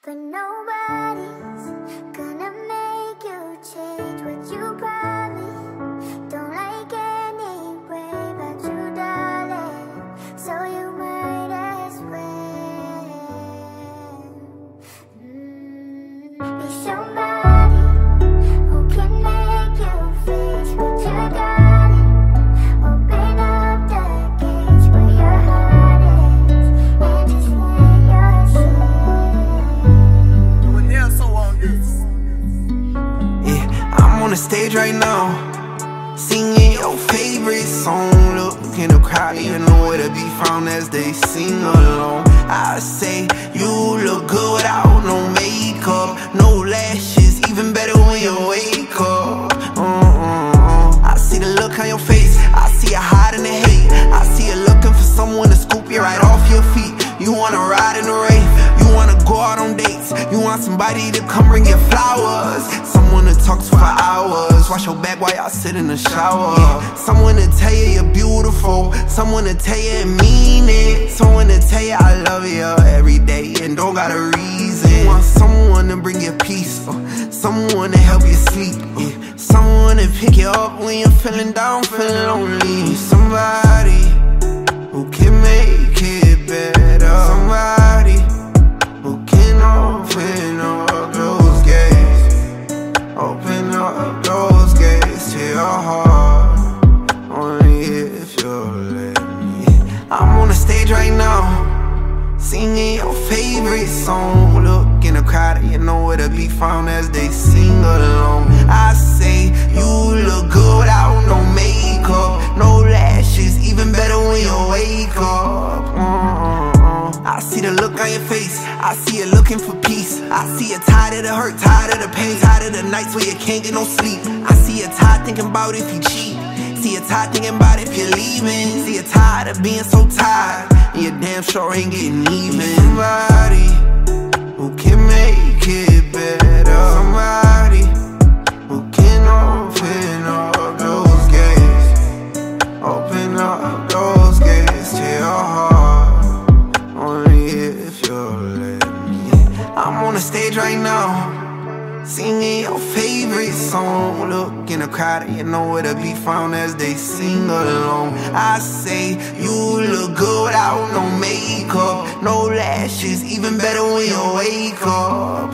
But nobody's gonna make you change what you probably don't like anyway about you, darling. So you might as well be somebody who can make you face what you got. Open up the gates where your heart is and just let I'm on the stage right now, singing your favorite song. Look in the crowd, you know where to be found as they sing along. I say you look good without no makeup, no lashes, even better when you wake up. I see the look on your face, I see you hiding the hate. I see you looking for someone to scoop you right off your feet. You wanna ride in the rave, you wanna go out on dates, you want somebody to come bring you flowers, someone to talk to for hours, wash your back while y'all sit in the shower. Someone to tell you you're beautiful, someone to tell you and mean it, someone to tell you I love you every day and don't got a reason. You want someone to bring you peace, someone to help you sleep, someone to pick you up when you're feeling down, feeling lonely. Somebody who can make it better, somebody who can open up those gates, open up those gates to your heart, only if you'll let me. I'm on the stage right now, singing your favorite song. Look in the crowd, you know where to be found as they sing along. I say you look good without no makeup, no lashes, even better when you wake up. I see the look on your face, I see you looking for peace. I see you tired of the hurt, tired of the pain, tired of the nights where you can't get no sleep. I see you tired thinking about if you cheat, see you tired thinking about if you're leaving. See you tired of being so tired, and you damn sure ain't getting even. Somebody who can make it better, somebody who can open up those gates, open up those gates to your heart, only if you'll let me. I'm on the stage right now, singing your favorite song. Look in the crowd, you know where to be found as they sing along. I say you look good without no makeup, no lashes, even better when you wake up.